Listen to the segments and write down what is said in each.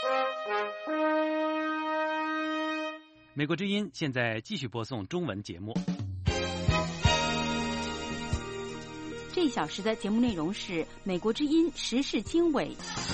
美国之音现在继续播送中文节目。 这一小时的节目内容是美国之音时事经纬。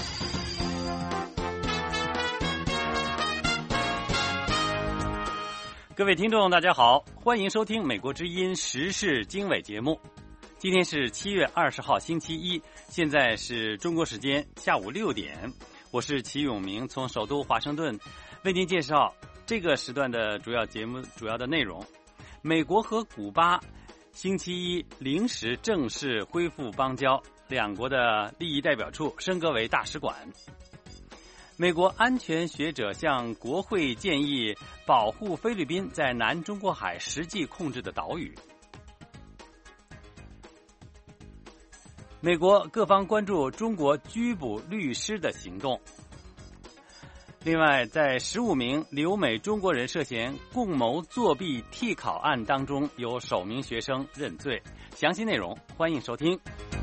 各位听众大家好，欢迎收听美国之音时事经纬节目。今天是7月20号星期一，现在是中国时间下午6点，我是齐永明，从首都华盛顿为您介绍这个时段的主要的内容。美国和古巴星期一临时正式恢复邦交，两国的利益代表处升格为大使馆。美国安全学者向国会建议保护菲律宾在南中国海实际控制的岛屿。美国各方关注中国拘捕律师的行动。另外，在15名留美中国人涉嫌共谋作弊替考案当中，有首名学生认罪。详细内容欢迎收听。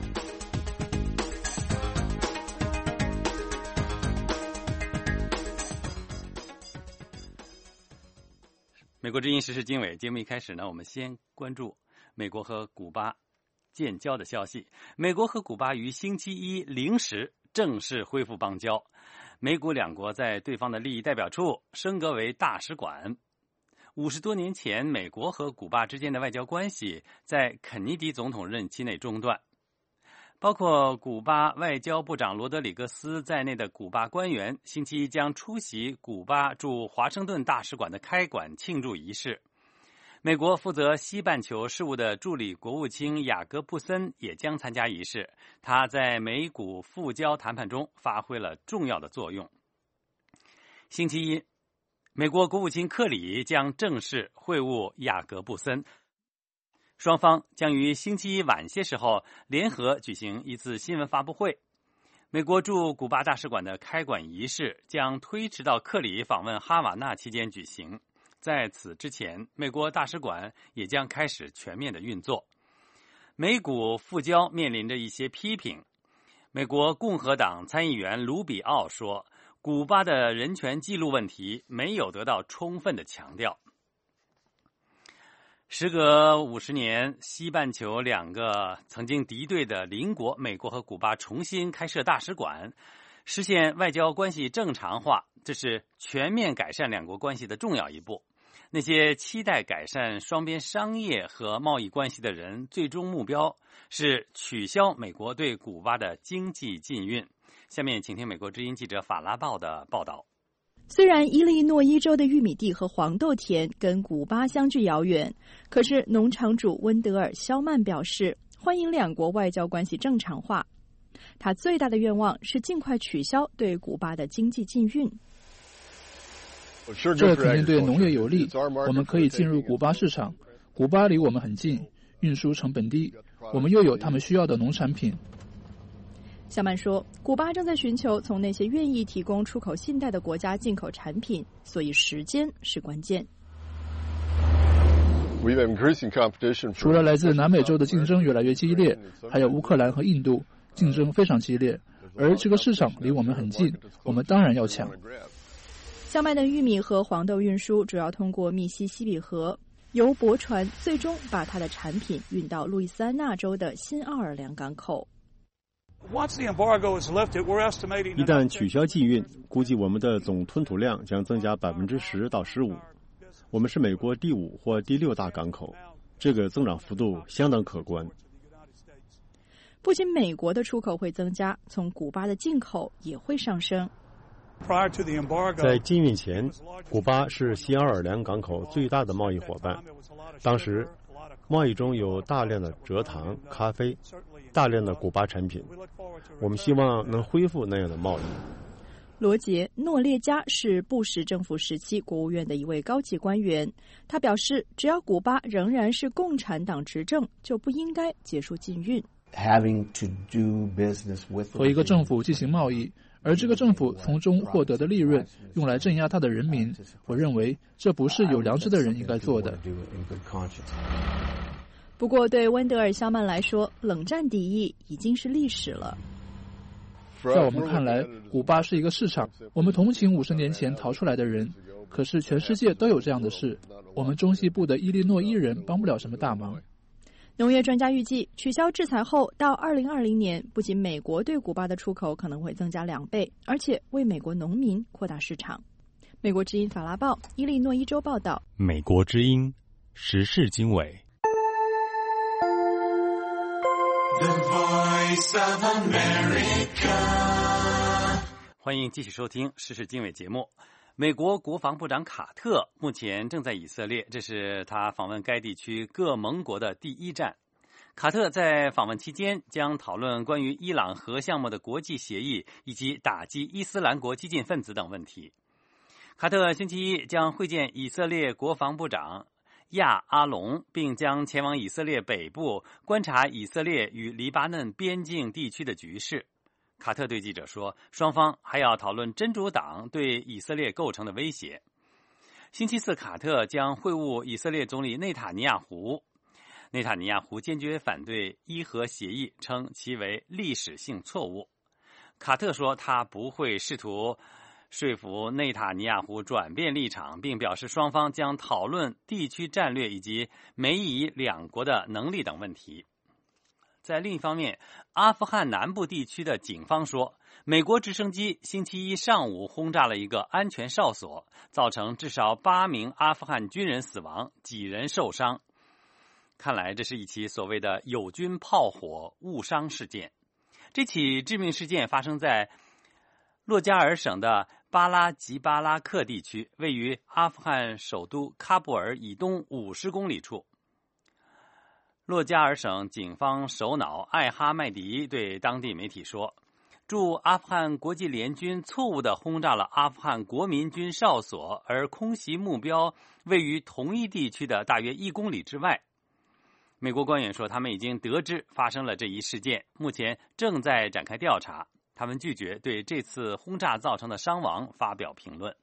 美国之音时事经纬节目一开始呢，我们先关注美国和古巴建交的消息。美国和古巴于星期一零时正式恢复邦交。美古两国在对方的利益代表处升格为大使馆。50多年前，美国和古巴之间的外交关系在肯尼迪总统任期内中断。包括古巴外交部长罗德里格斯在内的古巴官员星期一将出席古巴驻华盛顿大使馆的开馆庆祝仪式。美国负责西半球事务的助理国务卿雅各布森也将参加仪式，他在美古复交谈判中发挥了重要的作用。星期一，美国国务卿克里将正式会晤雅各布森，双方将于星期一晚些时候联合举行一次新闻发布会。美国驻古巴大使馆的开馆仪式将推迟到克里访问哈瓦那期间举行。在此之前，美国大使馆也将开始全面的运作。美古复交面临着一些批评。美国共和党参议员卢比奥说，古巴的人权记录问题没有得到充分的强调。时隔50年，西半球两个曾经敌对的邻国美国和古巴重新开设大使馆，实现外交关系正常化，这是全面改善两国关系的重要一步。那些期待改善双边商业和贸易关系的人，最终目标是取消美国对古巴的经济禁运。下面请听美国之音记者法拉报的报道。 虽然伊利诺伊州的玉米地和黄豆田跟古巴相距遥远，可是农场主温德尔·肖曼表示，欢迎两国外交关系正常化。他最大的愿望是尽快取消对古巴的经济禁运。 这肯定对农业有利，我们可以进入古巴市场，古巴离我们很近，运输成本低，我们又有他们需要的农产品。 肖曼说，古巴正在寻求从那些愿意提供出口信贷的国家进口产品，所以时间是关键。 除了来自南美洲的竞争越来越激烈，还有乌克兰和印度，竞争非常激烈，而这个市场离我们很近，我们当然要抢。 肖曼的玉米和黄豆运输主要通过密西西比河，由驳船最终把他的产品运到路易斯安那州的新奥尔良港口。 一旦取消禁运，估计我们的总吞吐量将增加10%到15%。我们是美国第5或第6大港口，这个增长幅度相当可观。 不仅美国的出口会增加，从古巴的进口也会上升。 在禁运前，古巴是西奥尔良港口最大的贸易伙伴。当时，贸易中有大量的蔗糖、咖啡，大量的古巴产品。我们希望能恢复那样的贸易。 罗杰·诺列加是布什政府时期国务院的一位高级官员。他表示，只要古巴仍然是共产党执政，就不应该结束禁运。 和一个政府进行贸易，而这个政府从中获得的利润用来镇压他的人民，我认为这不是有良知的人应该做的。 不过对温德尔·肖曼来说，冷战敌意已经是历史了。 在我们看来，古巴是一个市场，我们同情50年前逃出来的人。可是全世界都有这样的事，我们中西部的伊利诺伊人帮不了什么大忙。 农业专家预计，取消制裁后，到2020年，不仅美国对古巴的出口可能会增加2倍，而且为美国农民扩大市场。美国之音法拉报伊利诺伊州报道。 美国之音时事经纬。The Voice of America。 欢迎继续收听时事经纬节目。美国国防部长卡特目前正在以色列，这是他访问该地区各盟国的第1站。卡特在访问期间将讨论关于伊朗核项目的国际协议以及打击伊斯兰国激进分子等问题。卡特星期一将会见以色列国防部长亚阿龙，并将前往以色列北部观察以色列与黎巴嫩边境地区的局势。卡特对记者说，双方还要讨论真主党对以色列构成的威胁。星期四，卡特将会晤以色列总理内塔尼亚胡。内塔尼亚胡坚决反对伊核协议，称其为历史性错误。卡特说，他不会试图说服内塔尼亚胡转变立场，并表示双方将讨论地区战略以及美以两国的能力等问题。在另一方面，阿富汗南部地区的警方说，美国直升机星期一上午轰炸了一个安全哨所，造成至少8名阿富汗军人死亡，几人受伤。看来这是一起所谓的友军炮火误伤事件。这起致命事件发生在洛加尔省的巴拉吉巴拉克地区，位于阿富汗首都喀布尔以东50公里处。洛加尔省警方首脑艾哈迈迪对当地媒体说，驻阿富汗国际联军错误地轰炸了阿富汗国民军哨所，而空袭目标位于同一地区的大约1公里之外。美国官员说，他们已经得知发生了这一事件，目前正在展开调查。他们拒绝对这次轰炸造成的伤亡发表评论。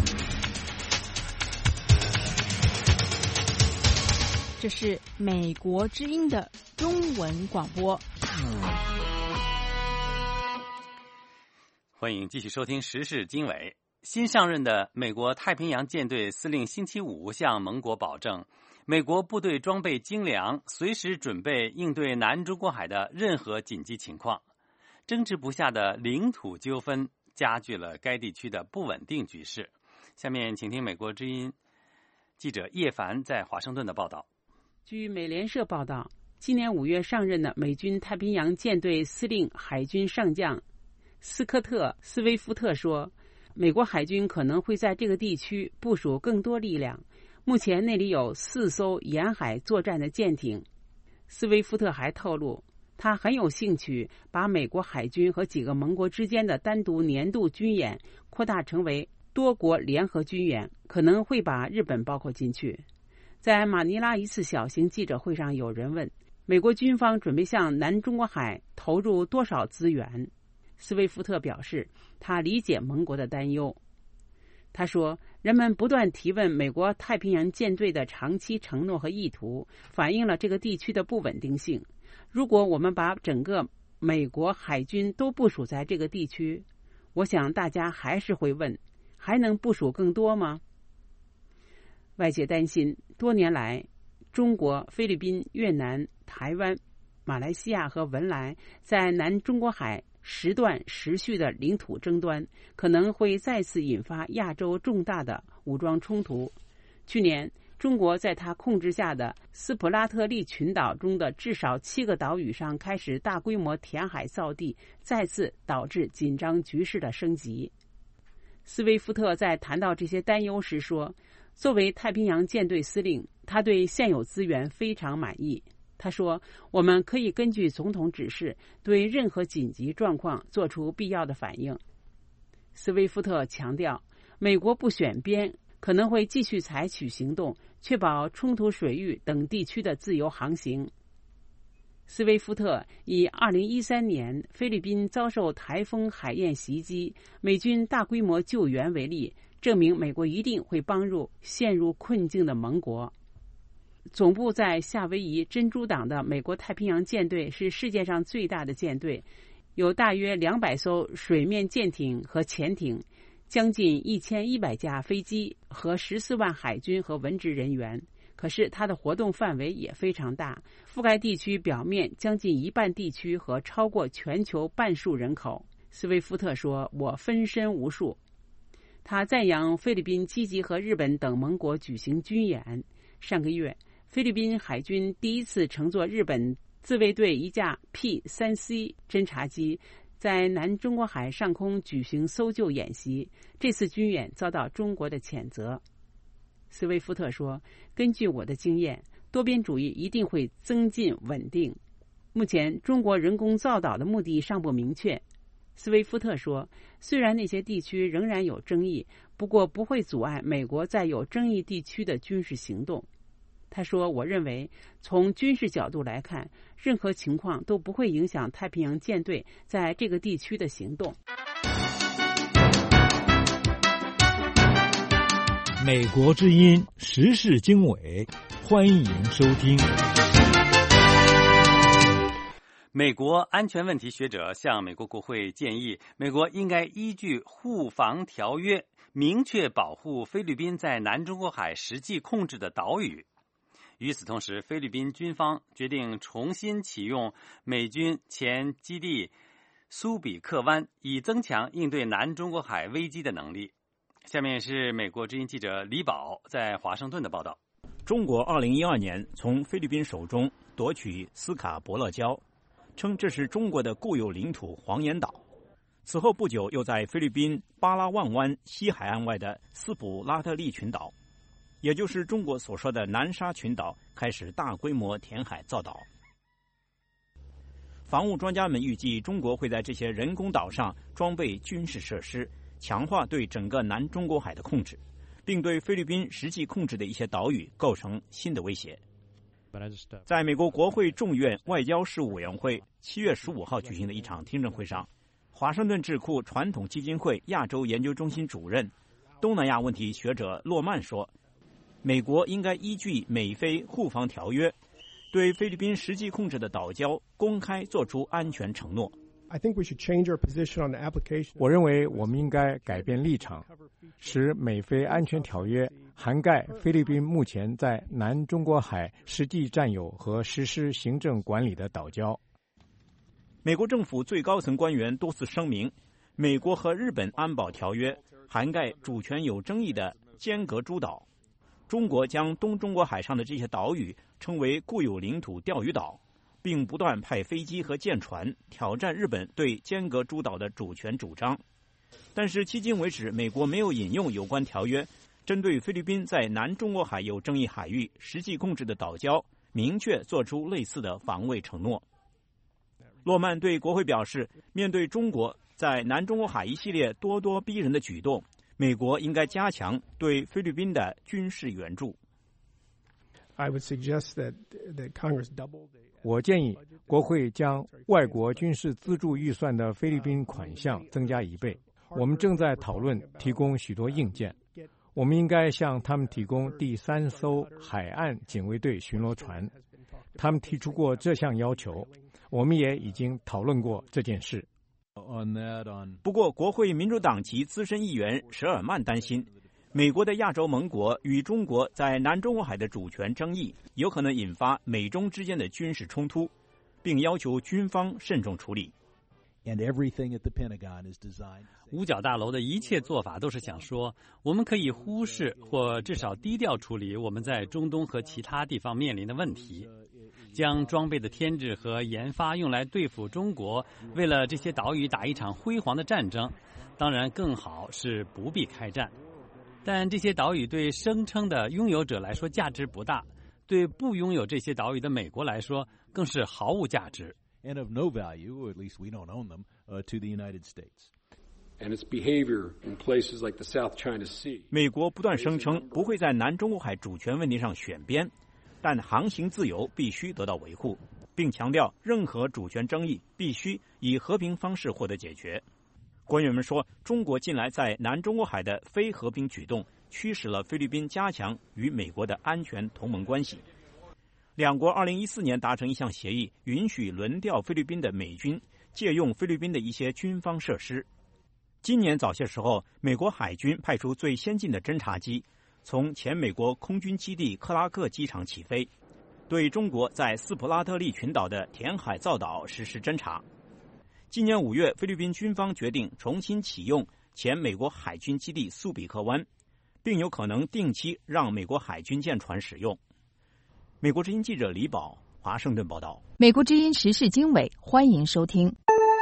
这是美国之音的中文广播。 欢迎继续收听时事经纬。新上任的美国太平洋舰队司令星期五向盟国保证，美国部队装备精良，随时准备应对南中国海的任何紧急情况。争执不下的领土纠纷加剧了该地区的不稳定局势。下面请听美国之音记者叶凡在华盛顿的报道。 据美联社报道，今年5月上任的美军太平洋舰队司令海军上将斯科特·斯威夫特说，美国海军可能会在这个地区部署更多力量，目前那里有4艘沿海作战的舰艇。斯威夫特还透露，他很有兴趣把美国海军和几个盟国之间的单独年度军演扩大成为多国联合军演，可能会把日本包括进去。在马尼拉一次小型记者会上，有人问美国军方准备向南中国海投入多少资源。斯威夫特表示，他理解盟国的担忧。他说，人们不断提问美国太平洋舰队的长期承诺和意图，反映了这个地区的不稳定性。如果我们把整个美国海军都部署在这个地区，我想大家还是会问，还能部署更多吗？外界担心，多年来，中国、菲律宾、越南、台湾、马来西亚和文莱在南中国海时断时续的领土争端，可能会再次引发亚洲重大的武装冲突。去年，中国在它控制下的斯普拉特利群岛中的至少7个岛屿上开始大规模填海造地，再次导致紧张局势的升级。斯威夫特在谈到这些担忧时说，作为太平洋舰队司令，他对现有资源非常满意。他说，我们可以根据总统指示，对任何紧急状况做出必要的反应。斯威夫特强调，美国不选边，可能会继续采取行动，确保冲突水域等地区的自由航行。斯威夫特以2013年菲律宾遭受台风海燕袭击，美军大规模救援为例，证明美国一定会帮助陷入困境的盟国。总部在夏威夷珍珠港的美国太平洋舰队是世界上最大的舰队， 有大约200艘水面舰艇和潜艇，将近1100架飞机和14万海军和文职人员。可是它的活动范围也非常大，覆盖地区表面将近1半地区和超过全球半数人口。斯威夫特说：“我分身无数。”他赞扬菲律宾积极和日本等盟国举行军演。上个月，菲律宾海军第一次乘坐日本自卫队一架 P-3C 侦察机在南中国海上空举行搜救演习，这次军演遭到中国的谴责。斯威夫特说：“根据我的经验，多边主义一定会增进稳定。目前，中国人工造岛的目的尚不明确。”斯威夫特说：“虽然那些地区仍然有争议，不过不会阻碍美国在有争议地区的军事行动。”他说：“我认为，从军事角度来看，任何情况都不会影响太平洋舰队在这个地区的行动。” 美国之音时事经纬，欢迎收听。 美国安全问题学者向美国国会建议，美国应该依据互防条约，明确保护菲律宾在南中国海实际控制的岛屿。与此同时，菲律宾军方决定重新启用美军前基地苏比克湾，以增强应对南中国海危机的能力。下面是美国之音记者李宝在华盛顿的报道。 中国2012年从菲律宾手中夺取斯卡伯勒礁，称这是中国的固有领土黄岩岛。此后不久，又在菲律宾巴拉望湾西海岸外的斯普拉特利群岛，也就是中国所说的南沙群岛，开始大规模填海造岛。防务专家们预计，中国会在这些人工岛上装备军事设施，强化对整个南中国海的控制，并对菲律宾实际控制的一些岛屿构成新的威胁。在美国国会众院外交事务委员会7月15号举行的一场听证会上，华盛顿智库传统基金会亚洲研究中心主任、东南亚问题学者洛曼说，美国应该依据美菲互防条约，对菲律宾实际控制的岛礁公开做出安全承诺。 我认为我们应该改变立场，使美菲安全条约涵盖菲律宾目前在南中国海实际占有和实施行政管理的岛礁。 美国政府最高层官员多次声明，美国和日本安保条约涵盖主权有争议的尖阁诸岛。中国将东中国海上的这些岛屿称为固有领土钓鱼岛，并不断派飞机和舰船挑战日本对尖阁诸岛的主权主张。但是迄今为止，美国没有引用有关条约，针对菲律宾在南中国海有争议海域实际控制的岛礁，明确做出类似的防卫承诺。洛曼对国会表示，面对中国在南中国海一系列咄咄逼人的举动，美国应该加强对菲律宾的军事援助。 我建议国会将外国军事资助预算的菲律宾款项增加1倍。我们正在讨论提供许多硬件，我们应该向他们提供第3艘海岸警卫队巡逻船。他们提出过这项要求，我们也已经讨论过这件事。 不过，国会民主党籍资深议员舍尔曼担心，美国的亚洲盟国与中国在南中国海的主权争议有可能引发美中之间的军事冲突，并要求军方慎重处理。 五角大楼的一切做法都是想说，我们可以忽视或至少低调处理我们在中东和其他地方面临的问题，将装备的添置和研发用来对付中国为了这些岛屿打一场辉煌的战争，当然更好是不必开战。但这些岛屿对声称的拥有者来说价值不大，对不拥有这些岛屿的美国来说更是毫无价值。 And of no value, or at least we don't own them, to the United States. And its behavior in places like the South China Sea. 美国不断声称不会在南中国海主权问题上选边，但航行自由必须得到维护，并强调任何主权争议必须以和平方式获得解决。官员们说，中国近来在南中国海的非和平举动驱使了菲律宾加强与美国的安全同盟关系。两国2014年达成一项协议，允许轮调菲律宾的美军借用菲律宾的一些军方设施。今年早些时候，美国海军派出最先进的侦察机，从前美国空军基地克拉克机场起飞，对中国在斯普拉特利群岛的填海造岛实施侦察。今年5月，菲律宾军方决定重新启用前美国海军基地苏比克湾，并有可能定期让美国海军舰船使用。美国之音记者李宝华盛顿报道。 美国之音时事经纬，欢迎收听。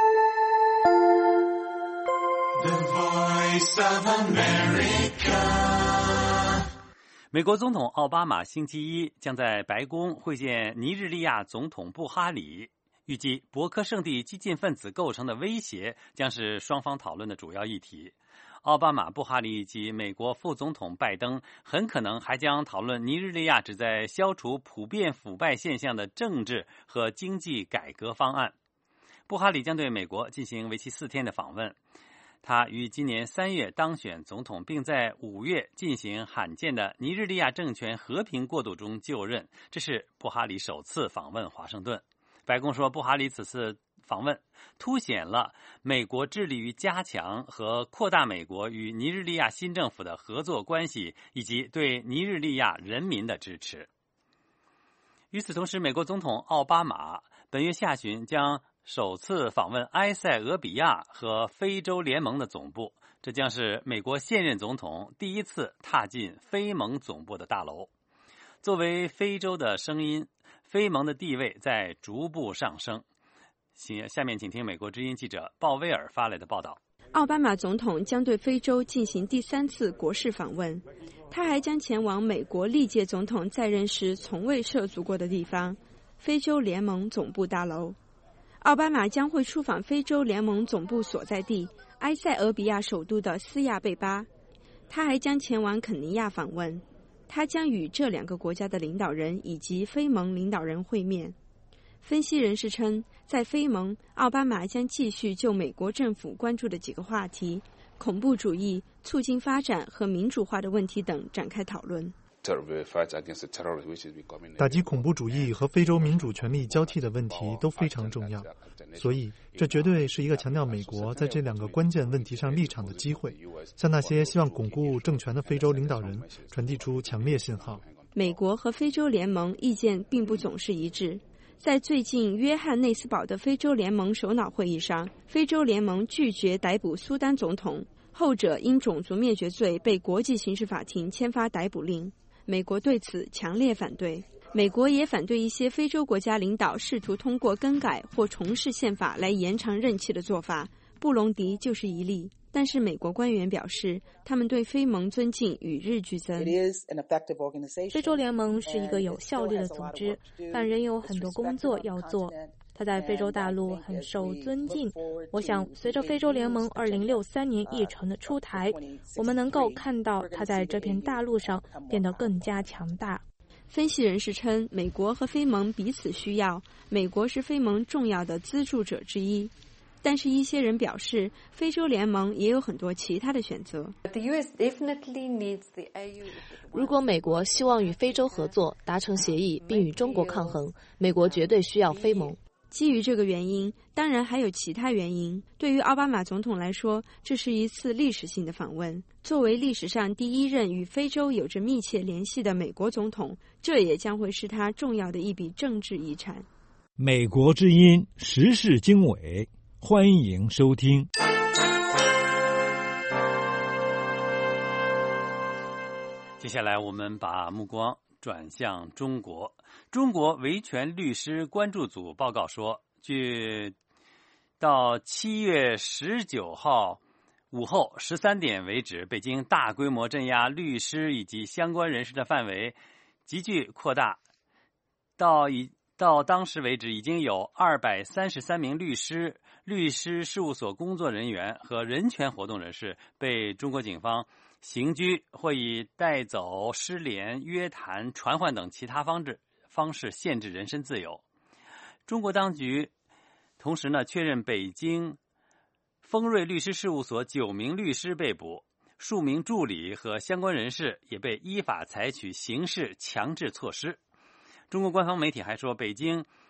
The Voice of America。 美国总统奥巴马星期一将在白宫会见尼日利亚总统布哈里，预计博科圣地激进分子构成的威胁将是双方讨论的主要议题。奥巴马、布哈里以及美国副总统拜登很可能还将讨论尼日利亚旨在消除普遍腐败现象的政治和经济改革方案。布哈里将对美国进行为期4天的访问。他于今年3月当选总统，并在5月进行罕见的尼日利亚政权和平过渡中就任，这是布哈里首次访问华盛顿。白宫说，布哈里此次访问凸显了美国致力于加强和扩大美国与尼日利亚新政府的合作关系，以及对尼日利亚人民的支持。与此同时，美国总统奥巴马本月下旬将首次访问埃塞俄比亚和非洲联盟的总部，这将是美国现任总统第一次踏进非盟总部的大楼。作为非洲的声音，非盟的地位在逐步上升。下面请听美国之音记者鲍威尔发来的报道。 奥巴马总统将对非洲进行第3次国事访问，他还将前往美国历届总统在任时从未涉足过的地方——非洲联盟总部大楼。奥巴马将会出访非洲联盟总部所在地埃塞俄比亚首都的斯亚贝巴，他还将前往肯尼亚访问，他将与这2个国家的领导人以及非盟领导人会面。分析人士称，在非盟，奥巴马将继续就美国政府关注的几个话题——恐怖主义、促进发展和民主化的问题等展开讨论。 打击恐怖主义和非洲民主权利交替的问题都非常重要，所以这绝对是一个强调美国在这2个关键问题上立场的机会，向那些希望巩固政权的非洲领导人传递出强烈信号。 美国和非洲联盟意见并不总是一致。在最近约翰内斯堡的非洲联盟首脑会议上，非洲联盟拒绝逮捕苏丹总统，后者因种族灭绝罪被国际刑事法庭签发逮捕令。美国对此强烈反对。美国也反对一些非洲国家领导试图通过更改或重试宪法来延长任期的做法，布隆迪就是一例。但是美国官员表示，他们对非盟尊敬与日俱增。 非洲联盟是一个有效率的组织，但仍有很多工作要做。它在非洲大陆很受尊敬。我想，随着非洲联盟2063年议程的出台，我们能够看到它在这片大陆上变得更加强大。 分析人士称，美国和非盟彼此需要，美国是非盟重要的资助者之一。但是一些人表示，非洲联盟也有很多其他的选择。 如果美国希望与非洲合作，达成协议，并与中国抗衡，美国绝对需要非盟。 基于这个原因，当然还有其他原因。对于奥巴马总统来说，这是一次历史性的访问。作为历史上第1任与非洲有着密切联系的美国总统，这也将会是他重要的一笔政治遗产。 美国之音时事经纬，欢迎收听。 接下来我们把目光转向中国。中国维权律师关注组报告说，据到7月19号午后13点为止，北京大规模镇压律师以及相关人士的范围急剧扩大，到当时为止，已经有233名律师、律师事务所工作人员和人权活动人士被中国警方刑拘或以带走、失联、约谈、传唤等其他方式限制人身自由。中国当局同时确认北京丰瑞律师事务所9名律师被捕，数名助理和相关人士也被依法采取刑事强制措施。中国官方媒体还说，北京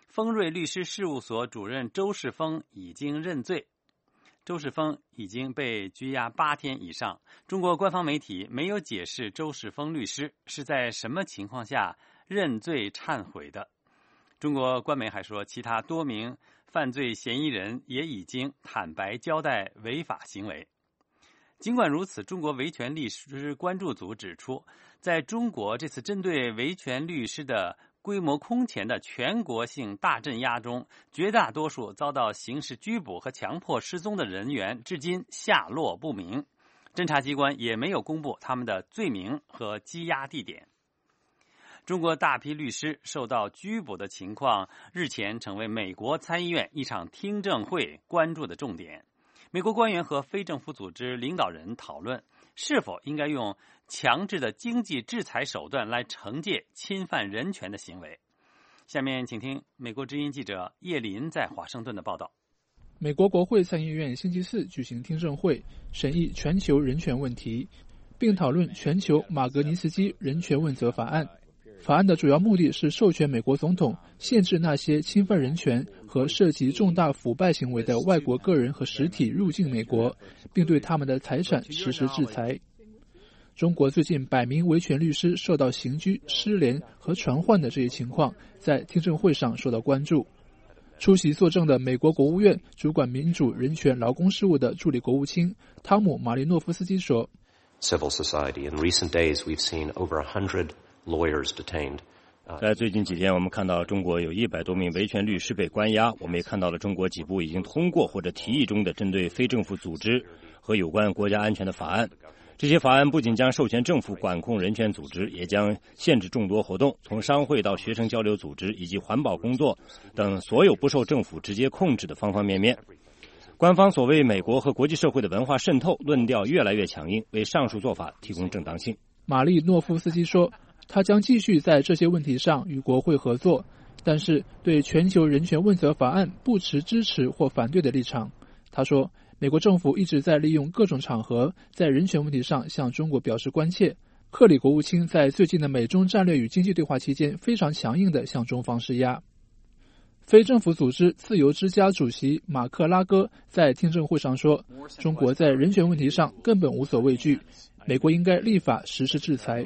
丰瑞律师事务所主任周世峰已经认罪。周世峰已经被拘押8天以上。中国官方媒体没有解释周世峰律师是在什么情况下认罪忏悔的。中国官媒还说，其他多名犯罪嫌疑人也已经坦白交代违法行为。尽管如此，中国维权律师关注组指出，在中国这次针对维权律师的规模空前的全国性大镇压中，绝大多数遭到刑事拘捕和强迫失踪的人员至今下落不明，侦查机关也没有公布他们的罪名和羁押地点。中国大批律师受到拘捕的情况日前成为美国参议院一场听证会关注的重点。美国官员和非政府组织领导人讨论是否应该用强制的经济制裁手段来惩戒侵犯人权的行为。下面请听美国之音记者叶林在华盛顿的报道。 美国国会参议院星期四举行听证会，审议全球人权问题，并讨论全球马格尼茨基人权问责法案。法案的主要目的是授权美国总统限制那些侵犯人权和涉及重大腐败行为的外国个人和实体入境美国，并对他们的财产实施制裁。中国最近100名维权律师受到刑拘、失联和传唤的这一情况在听证会上受到关注。出席作证的美国国务院主管民主、人权、劳工事务的助理国务卿汤姆·马利诺夫斯基说 Civil society. In recent days, we've seen over 100 lawyers detained. 在最近几天，我们看到中国有100多名维权律师被关押。我们也看到了中国几部已经通过或者提议中的针对非政府组织和有关国家安全的法案。这些法案不仅将授权政府管控人权组织，也将限制众多活动，从商会到学生交流组织以及环保工作等所有不受政府直接控制的方方面面。官方所谓美国和国际社会的文化渗透论调越来越强硬，为上述做法提供正当性。 马利诺夫斯基说，他将继续在这些问题上与国会合作，但是对全球人权问责法案不持支持或反对的立场。他说，美国政府一直在利用各种场合在人权问题上向中国表示关切。克里国务卿在最近的美中战略与经济对话期间非常强硬地向中方施压。非政府组织自由之家主席马克拉戈在听证会上说，中国在人权问题上根本无所畏惧，美国应该立法实施制裁。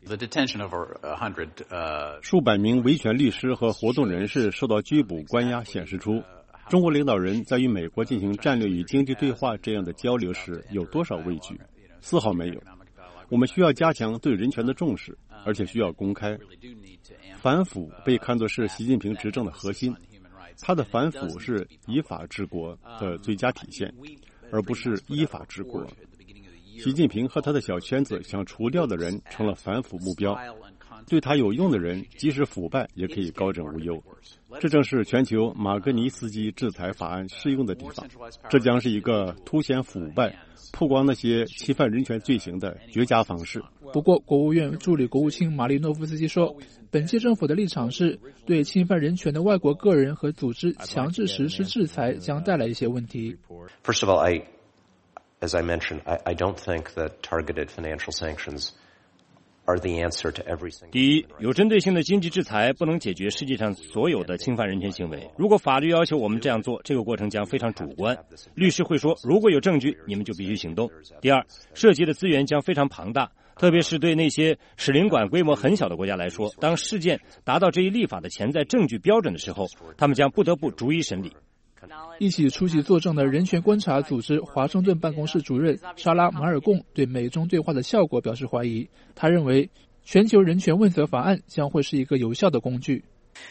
数百名维权律师和活动人士受到拘捕关押，显示出中国领导人在与美国进行战略与经济对话这样的交流时有多少畏惧？丝毫没有。我们需要加强对人权的重视，而且需要公开。反腐被看作是习近平执政的核心，他的反腐是以法治国的最佳体现，而不是依法治国。习近平和他的小圈子想除掉的人成了反腐目标，对他有用的人即使腐败也可以高枕无忧。这正是全球马格尼茨基制裁法案适用的地方。这将是一个凸显腐败、曝光那些侵犯人权罪行的绝佳方式。 不过，国务院助理国务卿马利诺夫斯基说，本届政府的立场是对侵犯人权的外国个人和组织强制实施制裁将带来一些问题。 First of all, as I mentioned, I don't think that targeted financial sanctions are the answer to everything. 第一，有针对性的经济制裁不能解决世界上所有的侵犯人权行为。如果法律要求我们这样做，这个过程将非常主观。律师会说，如果有证据，你们就必须行动。第二，涉及的资源将非常庞大，特别是对那些使领馆规模很小的国家来说，当事件达到这一立法的潜在证据标准的时候，他们将不得不逐一审理。 一起出席作证的人权观察组织华盛顿办公室主任莎拉·马尔贡对美中对话的效果表示怀疑。他认为，全球人权问责法案将会是一个有效的工具。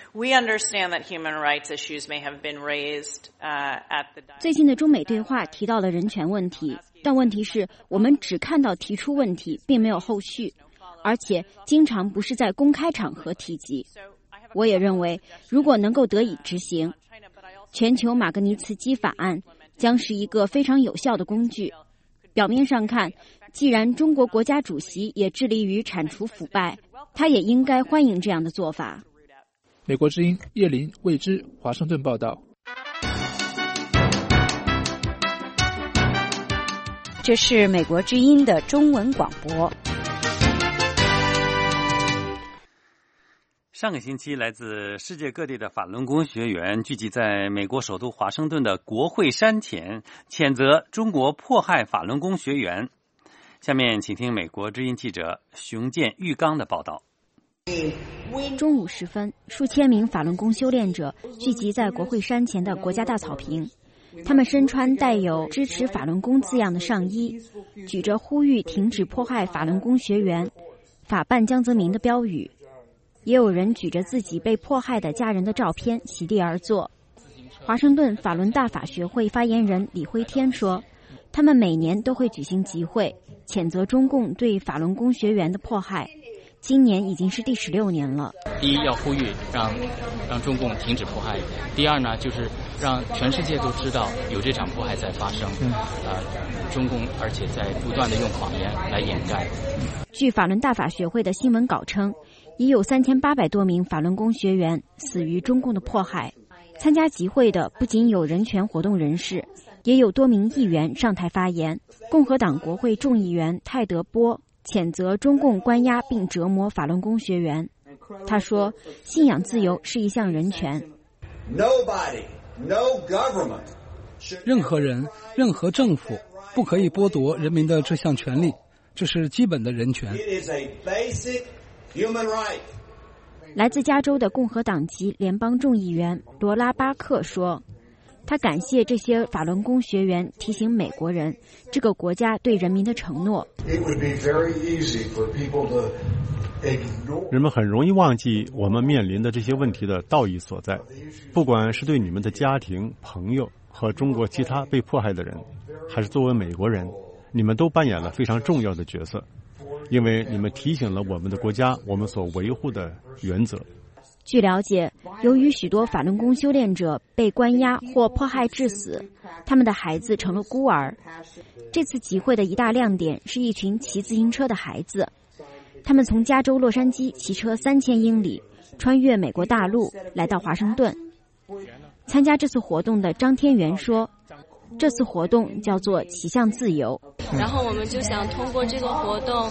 最近的中美对话提到了人权问题，但问题是我们只看到提出问题，并没有后续，而且经常不是在公开场合提及。我也认为，如果能够得以执行，全球马格尼茨基法案将是一个非常有效的工具。表面上看，既然中国国家主席也致力于铲除腐败，他也应该欢迎这样的做法。 美国之音叶林、魏之，华盛顿报道。 这是美国之音的中文广播。 上个星期，来自世界各地的法轮功学员聚集在美国首都华盛顿的国会山前，谴责中国迫害法轮功学员。下面请听美国之音记者熊建玉刚的报道。 中午时分，数千名法轮功修炼者聚集在国会山前的国家大草坪，他们身穿带有支持法轮功字样的上衣，举着呼吁停止迫害法轮功学员、法办江泽民的标语。也有人举着自己被迫害的家人的照片席地而坐。华盛顿法轮大法学会发言人李辉天说，他们每年都会举行集会，谴责中共对法轮功学员的迫害。今年已经是第16年了。 第一，要呼吁让中共停止迫害；第二呢，就是让全世界都知道有这场迫害在发生。中共而且在不断的用谎言来掩盖。 据法轮大法学会的新闻稿称，已有3800多名法轮功学员死于中共的迫害。参加集会的不仅有人权活动人士，也有多名议员上台发言。共和党国会众议员泰德·波谴责中共关押并折磨法轮功学员。他说，信仰自由是一项人权。 任何人、任何政府不可以剥夺人民的这项权利，这是基本的人权。 来自加州的共和党籍联邦众议员罗拉·巴克说，他感谢这些法轮功学员提醒美国人这个国家对人民的承诺。 人们很容易忘记我们面临的这些问题的道义所在，不管是对你们的家庭、朋友和中国其他被迫害的人，还是作为美国人，你们都扮演了非常重要的角色，因为你们提醒了我们的国家我们所维护的原则。 据了解，由于许多法轮功修炼者被关押或迫害致死，他们的孩子成了孤儿。这次集会的一大亮点是一群骑自行车的孩子，他们从加州洛杉矶骑车3000英里，穿越美国大陆来到华盛顿。参加这次活动的张天元说，这次活动叫做骑向自由。 然后我们就想通过这个活动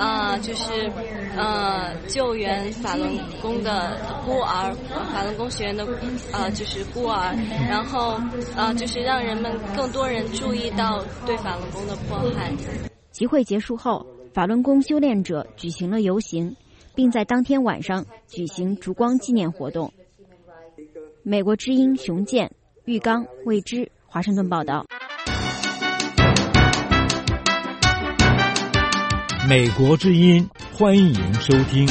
救援法轮功的孤儿，法轮功学员的就是孤儿，然后就是让人们更多人注意到对法轮功的迫害。 集会结束后，法轮功修炼者举行了游行，并在当天晚上举行烛光纪念活动。美国之音熊建、玉刚、魏之华盛顿报道。 美国之音，欢迎收听。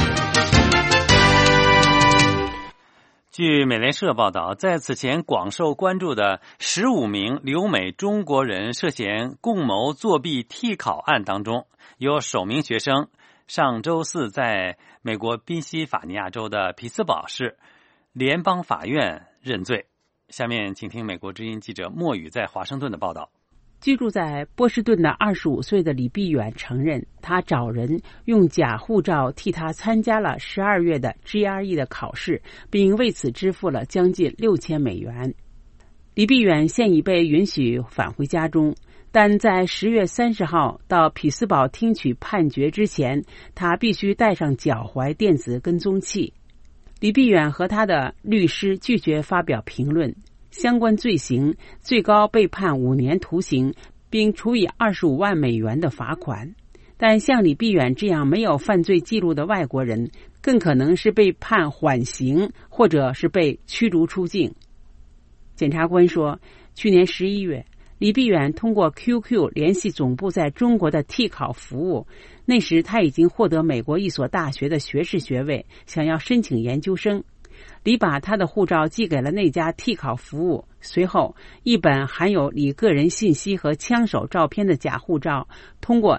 据美联社报道，在此前广受关注的15名留美中国人涉嫌共谋作弊替考案当中，有首名学生上周四在美国宾夕法尼亚州的匹兹堡市联邦法院认罪。下面请听美国之音记者莫宇在华盛顿的报道。 居住在波士顿的25岁的李碧远承认，他找人用假护照替他参加了12月的 GRE 的考试，并为此支付了将近6000美元。李碧远现已被允许返回家中，但在10月30号到匹兹堡听取判决之前，他必须带上脚踝电子跟踪器。李碧远和他的律师拒绝发表评论。相关罪行最高被判5年徒刑，并处以25万美元的罚款。但像李碧远这样没有犯罪记录的外国人，更可能是被判缓刑，或者是被驱逐出境。检察官说，去年11月，李碧远通过 QQ 联系总部在中国的替考服务，那时他已经获得美国一所大学的学士学位，想要申请研究生。李把他的护照寄给了那家替考服务，随后一本含有李个人信息和枪手照片的假护照通过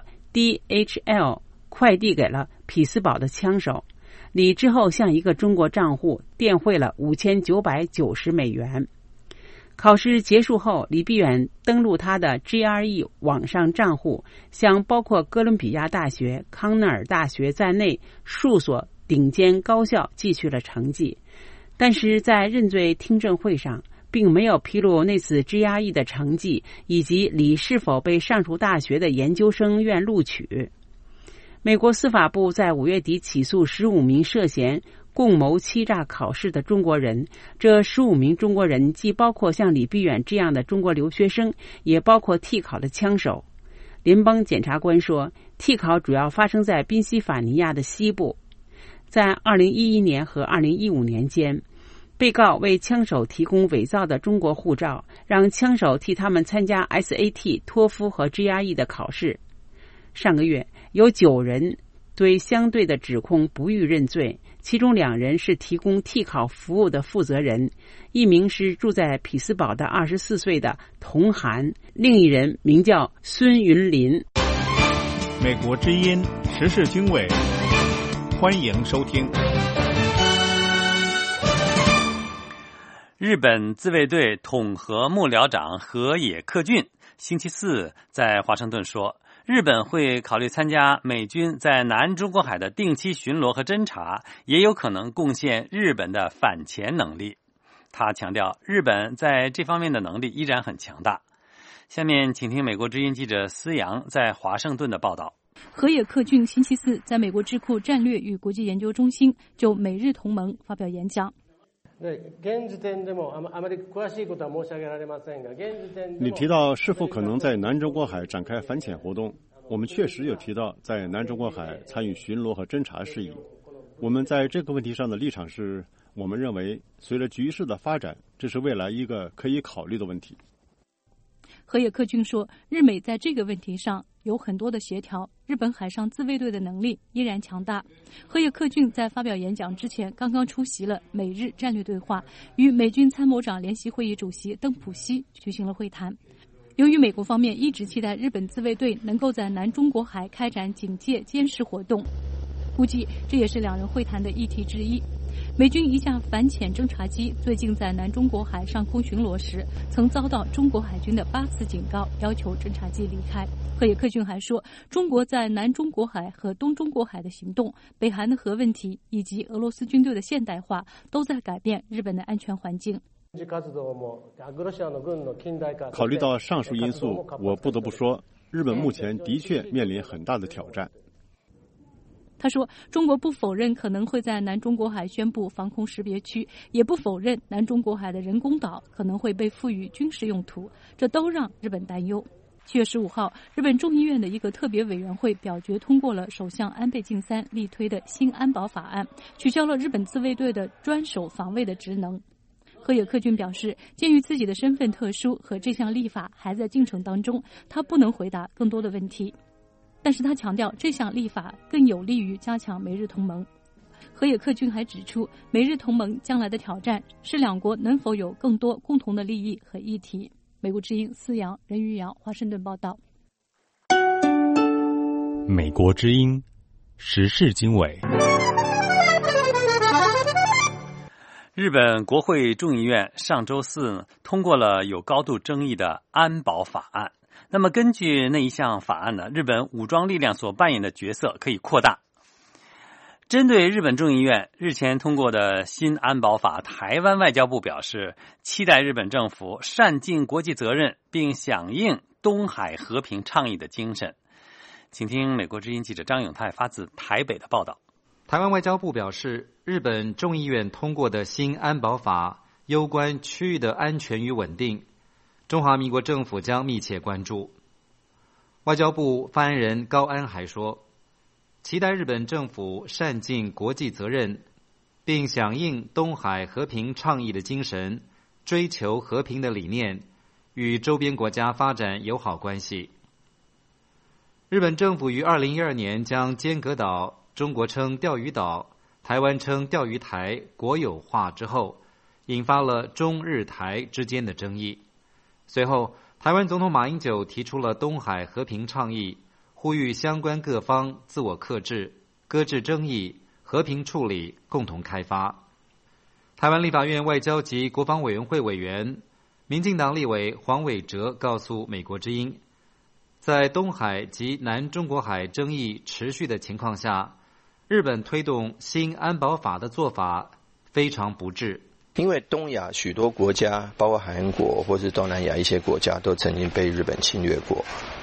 DHL 快递给了匹兹堡的枪手。李之后向一个中国账户电汇了5990美元。考试结束后，李碧远登录他的 GRE 网上账户，向包括哥伦比亚大学、康奈尔大学在内数所顶尖高校寄去了成绩。但是在认罪听证会上，并没有披露那次 GRE 的成绩，以及李是否被上述大学的研究生院录取。美国司法部在5月底起诉15名涉嫌共谋欺诈考试的中国人。这15名中国人既包括像李碧远这样的中国留学生，也包括替考的枪手。联邦检察官说，替考主要发生在宾夕法尼亚的西部。在2011年和2015年间，被告为枪手提供伪造的中国护照，让枪手替他们参加 SAT、托福和 GRE 的考试。上个月，有9人对相对的指控不予认罪，其中2人是提供替考服务的负责人，一名是住在匹兹堡的24岁的童涵，另一人名叫孙云林。 美国之音时事经纬，欢迎收听。 日本自卫队统合幕僚长河野克俊星期4在华盛顿说，日本会考虑参加美军在南中国海的定期巡逻和侦察，也有可能贡献日本的反潜能力。他强调，日本在这方面的能力依然很强大。下面请听美国之音记者思阳在华盛顿的报道。 河野克俊星期4在美国智库战略与国际研究中心就美日同盟发表演讲。 你提到是否可能在南中国海展开反潜活动，我们确实有提到在南中国海参与巡逻和侦察事宜。我们在这个问题上的立场是，我们认为随着局势的发展，这是未来一个可以考虑的问题。 河野克俊说，日美在这个问题上有很多的协调，日本海上自卫队的能力依然强大。河野克俊在发表演讲之前刚刚出席了美日战略对话，与美军参谋长联席会议主席邓普西举行了会谈。由于美国方面一直期待日本自卫队能够在南中国海开展警戒监视活动，估计这也是2人会谈的议题之一。美军一架反潜侦察机最近在南中国海上空巡逻时，曾遭到中国海军的8次警告，要求侦察机离开。河野克俊还说，中国在南中国海和东中国海的行动、北韩的核问题以及俄罗斯军队的现代化，都在改变日本的安全环境。 考虑到上述因素，我不得不说，日本目前的确面临很大的挑战。 他说，中国不否认可能会在南中国海宣布防空识别区，也不否认南中国海的人工岛可能会被赋予军事用途，这都让日本担忧。7月15号，日本众议院的一个特别委员会表决通过了首相安倍晋三力推的新安保法案，取消了日本自卫队的专守防卫的职能。河野克俊表示，鉴于自己的身份特殊和这项立法还在进程当中，他不能回答更多的问题。但是他强调，这项立法更有利于加强美日同盟。河野克俊还指出，美日同盟将来的挑战是2国能否有更多共同的利益和议题。美国之音思阳、任玉阳，华盛顿报道。 美国之音时事经纬。 日本国会众议院上周4通过了有高度争议的安保法案。那么根据那一项法案呢，日本武装力量所扮演的角色可以扩大。针对日本众议院日前通过的新安保法，台湾外交部表示，期待日本政府善尽国际责任，并响应东海和平倡议的精神。请听美国之音记者张永泰发自台北的报道。 台湾外交部表示，日本众议院通过的新安保法攸关区域的安全与稳定，中华民国政府将密切关注。外交部发言人高安还说，期待日本政府善尽国际责任，并响应东海和平倡议的精神，追求和平的理念，与周边国家发展友好关系。日本政府于2012年将尖阁岛，中国称钓鱼岛，台湾称钓鱼台国有化之后，引发了中日台之间的争议。随后，台湾总统马英九提出了东海和平倡议，呼吁相关各方自我克制，搁置争议，和平处理，共同开发。台湾立法院外交及国防委员会委员、民进党立委黄伟哲告诉美国之音，在东海及南中国海争议持续的情况下，日本推动新安保法的做法非常不智。 因为东亚许多国家，包括韩国或是东南亚一些国家，都曾经被日本侵略过。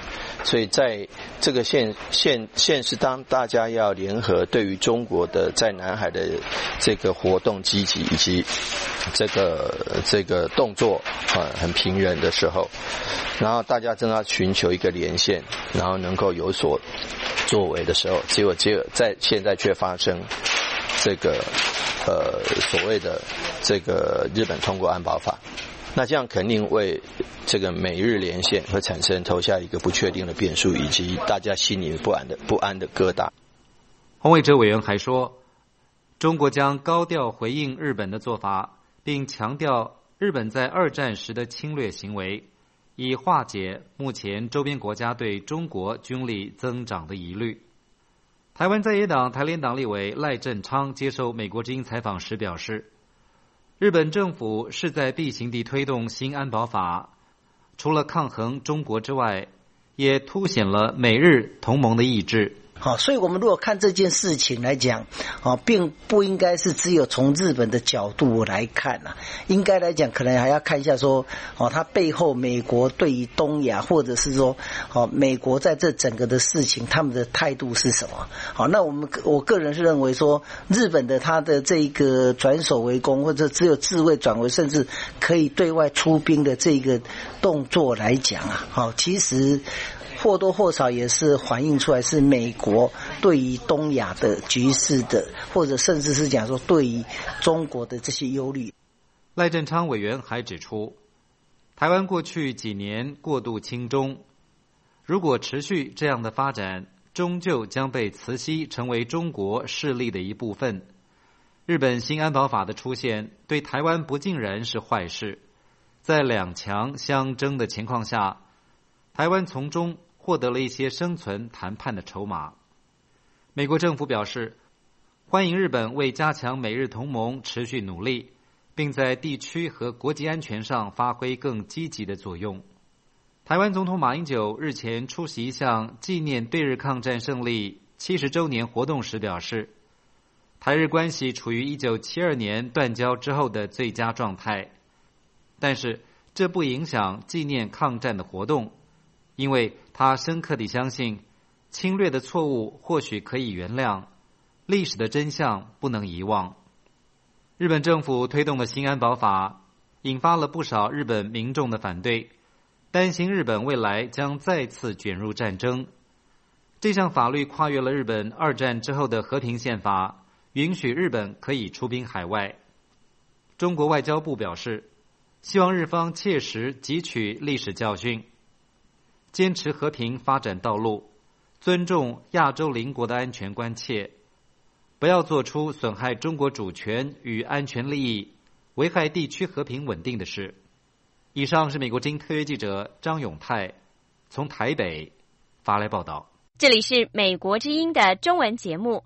所以在这个现实当大家要联合对于中国的在南海的这个活动积极以及这个动作很平忍的时候，然后大家正在寻求一个连线，然后能够有所作为的时候，结果在现在却发生这个所谓的这个日本通过安保法，那这样肯定为这个美日连线会产生投下一个不确定的变数，以及大家心里不安的疙瘩。 洪伟哲委员还说，中国将高调回应日本的做法，并强调日本在二战时的侵略行为，以化解目前周边国家对中国军力增长的疑虑。台湾在野党台联党立委赖正昌接受美国之音采访时表示，日本政府势在必行地推动新安保法，除了抗衡中国之外，也凸显了美日同盟的意志。 所以我们如果看这件事情来讲，并不应该是只有从日本的角度来看应该来讲可能还要看一下说，它背后美国对于东亚，或者是说，美国在这整个的事情他们的态度是什么。那我个人是认为说，日本的他的这个转守为攻，或者只有自卫转为，甚至可以对外出兵的这个动作来讲其实或多或少也是反映出来是美国对于东亚的局势的，或者甚至是讲说对于中国的这些忧虑。 赖正昌委员还指出，台湾过去几年过度亲中，如果持续这样的发展，终究将被磁吸成为中国势力的一部分。日本新安保法的出现对台湾不尽然是坏事，在两强相争的情况下，台湾从中获得了一些生存谈判的筹码。美国政府表示，欢迎日本为加强美日同盟持续努力，并在地区和国际安全上发挥更积极的作用。台湾总统马英九日前出席一项纪念对日抗战胜利70周年活动时表示，台日关系处于1972年断交之后的最佳状态，但是这不影响纪念抗战的活动，因为他深刻地相信，侵略的错误或许可以原谅，历史的真相不能遗忘。日本政府推动的新安保法引发了不少日本民众的反对，担心日本未来将再次卷入战争。这项法律跨越了日本二战之后的和平宪法，允许日本可以出兵海外。中国外交部表示，希望日方切实汲取历史教训，坚持和平发展道路，尊重亚洲邻国的安全关切，不要做出损害中国主权与安全利益、危害地区和平稳定的事。以上是美国之音特约记者张永泰从台北发来报道。 这里是美国之音的中文节目。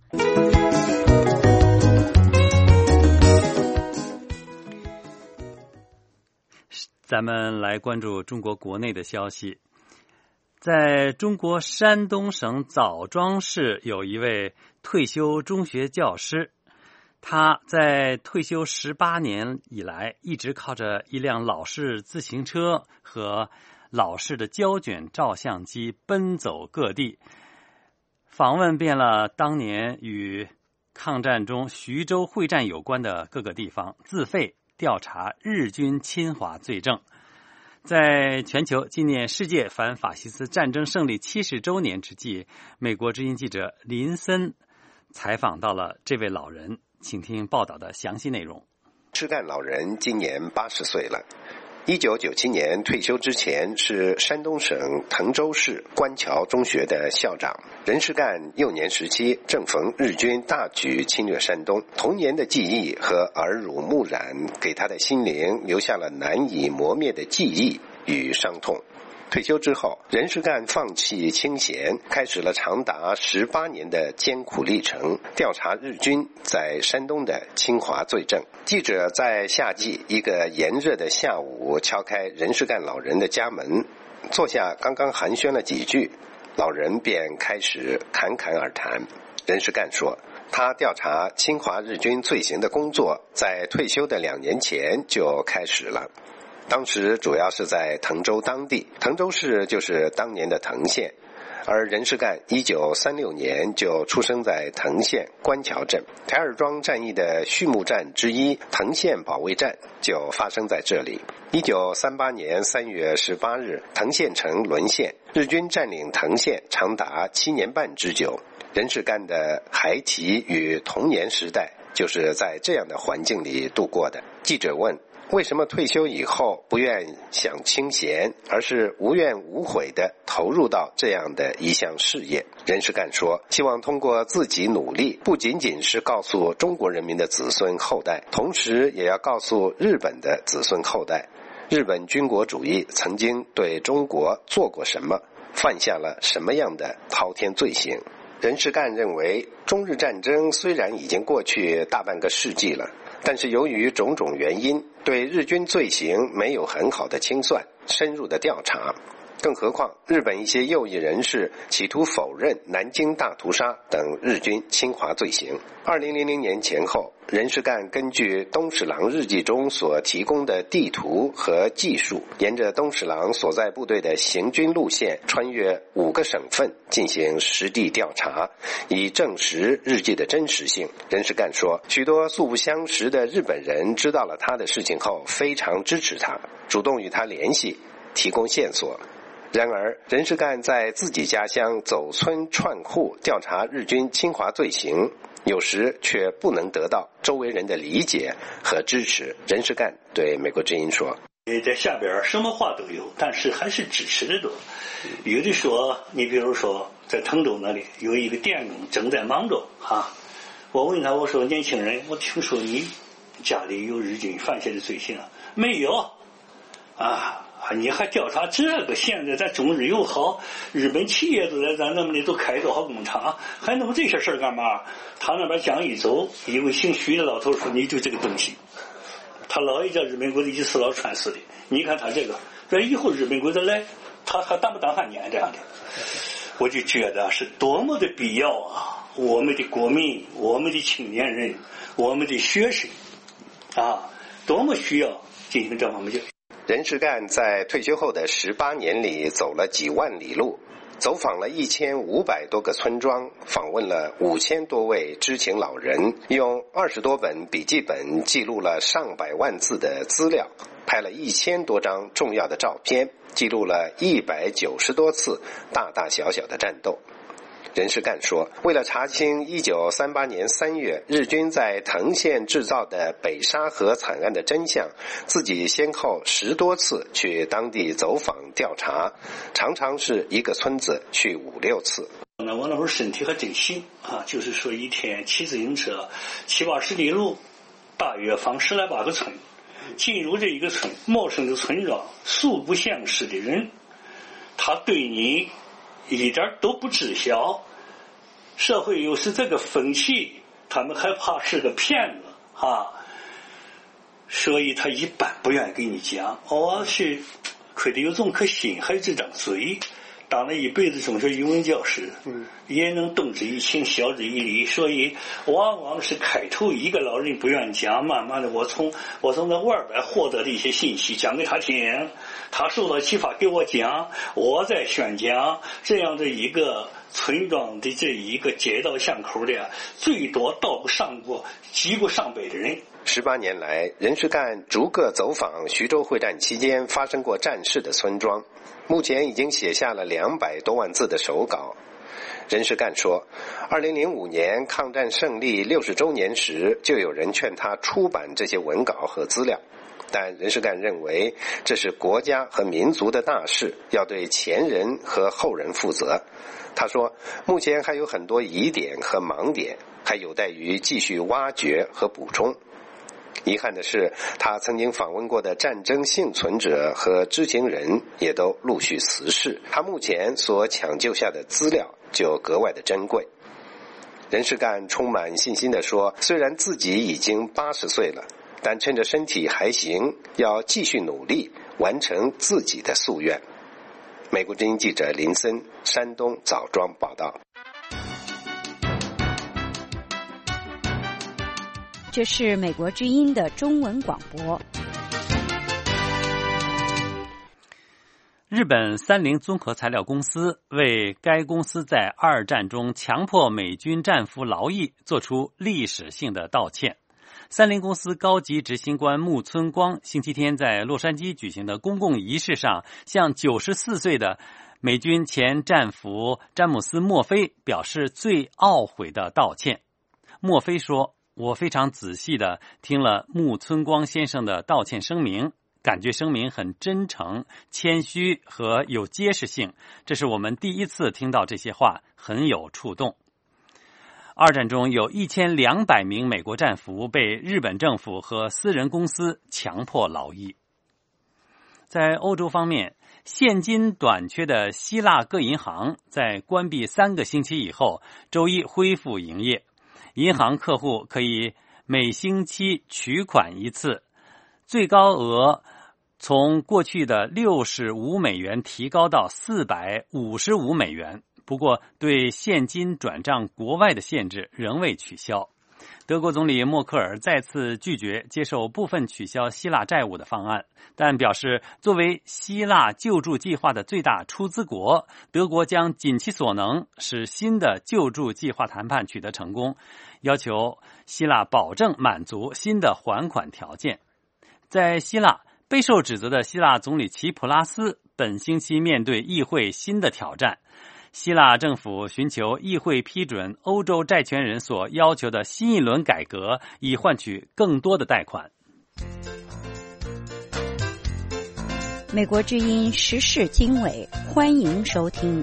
咱们来关注中国国内的消息。在中国山东省枣庄市有一位退休中学教师，他在退休18年以来，一直靠着一辆老式自行车和老式的胶卷照相机奔走各地，访问遍了当年与抗战中徐州会战有关的各个地方，自费调查日军侵华罪证。在全球纪念世界反法西斯战争胜利70周年之际，美国之音记者林森采访到了这位老人，请听报道的详细内容。 施干老人今年80岁了，1997年退休之前是山东省滕州市官桥中学的校长。任世干幼年时期正逢日军大举侵略山东，童年的记忆和耳濡目染给他的心灵留下了难以磨灭的记忆与伤痛。退休之后，任世干放弃清闲，开始了长达18年的艰苦历程，调查日军在山东的侵华罪证。记者在夏季一个炎热的下午敲开任世干老人的家门，坐下刚刚寒暄了几句，老人便开始侃侃而谈。任世干说，他调查侵华日军罪行的工作在退休的2年前就开始了。当时主要是在滕州当地，滕州市就是当年的滕县， 而任世干1936年就出生在藤县官桥镇，台儿庄战役的序幕战之一藤县保卫战就发生在这里。1938年3月18日，藤县城沦陷，日军占领藤县长达7年半之久。任世干的孩提与童年时代就是在这样的环境里度过的。记者问，为什么退休以后不愿享清闲，而是无怨无悔地投入到这样的一项事业？任世干说，希望通过自己努力，不仅仅是告诉中国人民的子孙后代，同时也要告诉日本的子孙后代，日本军国主义曾经对中国做过什么，犯下了什么样的滔天罪行。任世干认为，中日战争虽然已经过去大半个世纪了，但是由于种种原因，对日军罪行没有很好的清算、深入的调查。更何况日本一些右翼人士企图否认南京大屠杀等日军侵华罪行。2000年前后，任世干根据东史郎日记中所提供的地图和技术，沿着东史郎所在部队的行军路线，穿越5个省份进行实地调查，以证实日记的真实性。任世干说，许多素不相识的日本人知道了他的事情后非常支持他，主动与他联系，提供线索。然而，任世干在自己家乡走村串户调查日军侵华罪行，有时却不能得到周围人的理解和支持。任世干对美国之音说， 在下边什么话都有，但是还是支持的多。有的说，你比如说在滕州那里有一个电工正在忙着我问他，我说，年轻人，我听说你家里有日军犯下的罪行没有你还调查这个？现在咱中日友好，日本企业都在咱那么里都开多少工厂，还弄这些事儿干嘛？他那边讲一走，一位姓徐的老头说，你就这个东西，他老爷叫日本鬼子一死老传死的。你看他这个，这以后日本鬼子来，他还当不当汉奸这样的？我就觉得是多么的必要啊！我们的国民，我们的青年人，我们的学生多么需要进行这方面教育。 任世干在退休后的18年里走了几万里路，走访了1500多个村庄，访问了5000多位知情老人，用20多本笔记本记录了上百万字的资料，拍了1000多张重要的照片，记录了190多次大大小小的战斗。任世干说，为了查清1938年3月日军在藤县制造的北沙河惨案的真相，自己先后10多次去当地走访调查，常常是一个村子去5、6次。 我那会儿身体还真行就是说一天骑自行车7、80里路，大约访10来8个村，进入这一个村，陌生的村庄，素不相识的人，他对你一点都不知晓，社会又是这个风气，他们害怕是个骗子所以他一般不愿意给你讲。是亏得有这么颗心，还有这张嘴，当了一辈子中学语文教师，也能动之以情，晓之以理。所以往往是开头一个老人不愿意讲，慢慢的我从那外边获得的一些信息讲给他听，他受到启发给我讲，我再宣讲，这样的一个村庄的这一个街道巷口的，最多到不上过几个上百的人。 18年来，任世干逐个走访徐州会战期间发生过战事的村庄，目前已经写下了200多万字的手稿。任世干说，2005年抗战胜利60周年时，就有人劝他出版这些文稿和资料，但任世干认为这是国家和民族的大事，要对前人和后人负责。他说，目前还有很多疑点和盲点，还有待于继续挖掘和补充。遗憾的是，他曾经访问过的战争幸存者和知情人也都陆续辞世，他目前所抢救下的资料就格外的珍贵。任世干充满信心地说，虽然自己已经80岁了，但趁着身体还行，要继续努力，完成自己的夙愿。美国之音记者林森，山东枣庄报道。 这是美国之音的中文广播。 日本三菱综合材料公司为该公司在二战中强迫美军战俘劳役做出历史性的道歉。三菱公司高级执行官木村光星期天在洛杉矶举行的公共仪式上，向94岁的美军前战俘詹姆斯·墨菲表示最懊悔的道歉。墨菲说：“我非常仔细地听了木村光先生的道歉声明，感觉声明很真诚、谦虚和有揭示性，这是我们第一次听到这些话，很有触动。”二战中有1200名美国战俘被日本政府和私人公司强迫劳役。在欧洲方面，现金短缺的希腊各银行在关闭3个星期以后，周一恢复营业。银行客户可以每星期取款一次，最高额从过去的65美元提高到455美元。不过，对现金转账国外的限制仍未取消。德国总理默克尔再次拒绝接受部分取消希腊债务的方案，但表示作为希腊救助计划的最大出资国，德国将尽其所能使新的救助计划谈判取得成功，要求希腊保证满足新的还款条件。在希腊，备受指责的希腊总理齐普拉斯本星期面对议会新的挑战。希腊政府寻求议会批准欧洲债权人所要求的新一轮改革，以换取更多的贷款。 美国之音时事经纬，欢迎收听。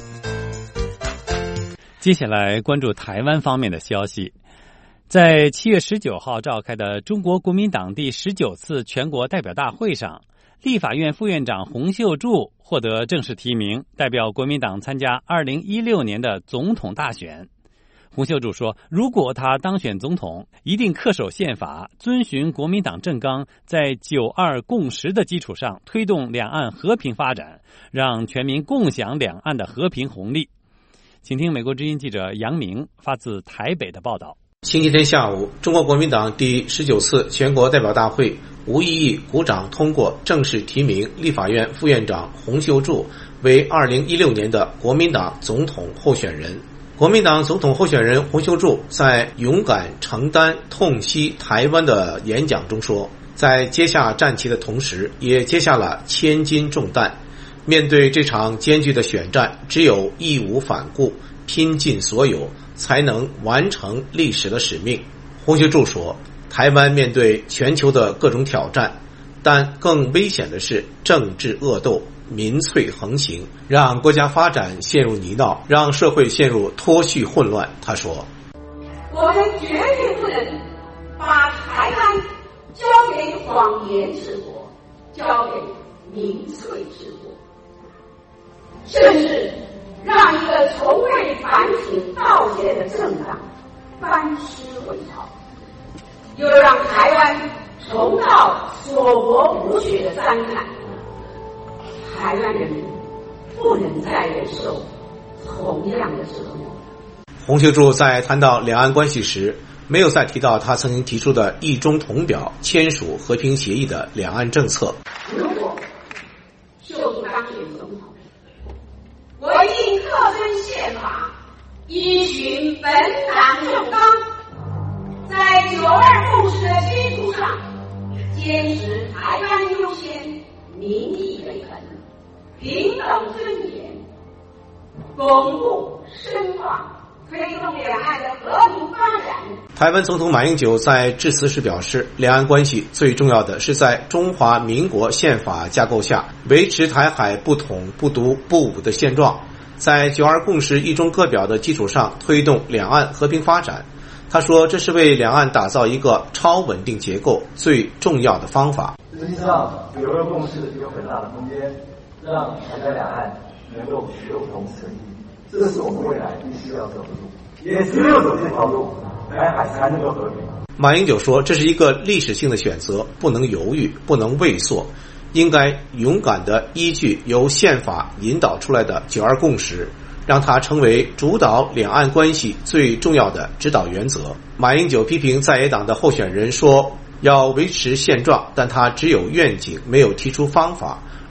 接下来关注台湾方面的消息。在7月19号召开的中国国民党第19次全国代表大会上，立法院副院长洪秀柱获得正式提名，代表国民党参加2016年的总统大选。洪秀柱说，如果他当选总统，一定恪守宪法，遵循国民党政纲，在9·2共识的基础上推动两岸和平发展，让全民共享两岸的和平红利。请听美国之音记者杨明发自台北的报道。 星期天下午，中国国民党第19次全国代表大会无异议鼓掌通过正式提名立法院副院长洪秀柱为2016年的国民党总统候选人。国民党总统候选人洪秀柱在勇敢承担痛惜台湾的演讲中说，在接下战旗的同时，也接下了千斤重担。面对这场艰巨的选战，只有义无反顾，拼尽所有，才能完成历史的使命。洪秀柱说，台湾面对全球的各种挑战，但更危险的是政治恶斗、民粹横行，让国家发展陷入泥淖，让社会陷入脱序混乱。他说， 我们绝对不能把台湾交给谎言治国，交给民粹治国，甚至让一个从未反省道歉的政党班师回朝，又让台湾重蹈锁国无血的灾难。台湾人民不能再忍受同样的折磨。 洪秀柱在谈到两岸关系时，没有再提到他曾经提出的一中同表签署和平协议的两岸政策。 如果秀柱当选总统，我一定恪遵宪法，依循本党政纲，在9·2共识的基础上，坚持台湾优先、民意为本、平等尊严，巩固深化推动两岸的和平发展。 台湾总统马英九在致辞时表示，两岸关系最重要的是在中华民国宪法架构下维持台海不统、不独、不武的现状，在9·2共识一中各表的基础上推动两岸和平发展。他说，这是为两岸打造一个超稳定结构最重要的方法。 实际上，9·2共识有很大的空间，让台海两岸能够求同存异，这是我们未来必须要走的路，也只有走这条路，台海才能够和平。 马英九说，这是一个历史性的选择，不能犹豫，不能畏缩，应该勇敢地依据由宪法引导出来的9·2共识，让它成为主导两岸关系最重要的指导原则。马英九批评在野党的候选人说，要维持现状，但他只有愿景，没有提出方法，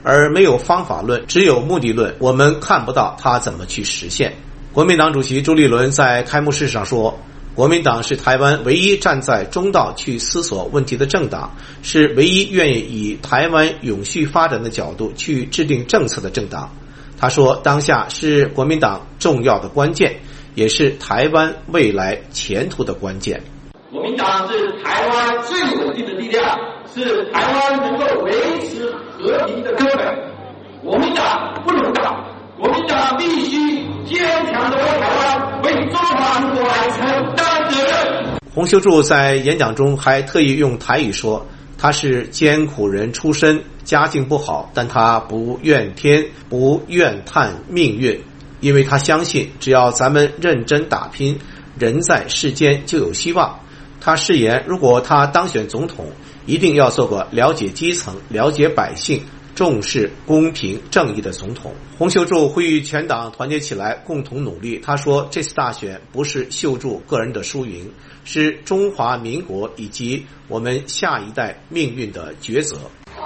而没有方法论，只有目的论，我们看不到他怎么去实现。国民党主席朱立伦在开幕式上说，国民党是台湾唯一站在中道去思索问题的政党，是唯一愿意以台湾永续发展的角度去制定政策的政党。他说，当下是国民党重要的关键，也是台湾未来前途的关键。 国民党是台湾最稳定的力量，是台湾能够维持和平的根本。国民党不能倒，国民党必须坚强的为台湾、为中华民国来承担责任。 洪秀柱在演讲中还特意用台语说，他是艰苦人出身，家境不好，但他不怨天，不怨叹命运，因为他相信只要咱们认真打拼，人在世间就有希望。他誓言，如果他当选总统，一定要做个了解基层、了解百姓、重视公平正义的总统。洪秀柱呼吁全党团结起来，共同努力。他说，这次大选不是秀柱个人的输赢，是中华民国以及我们下一代命运的抉择。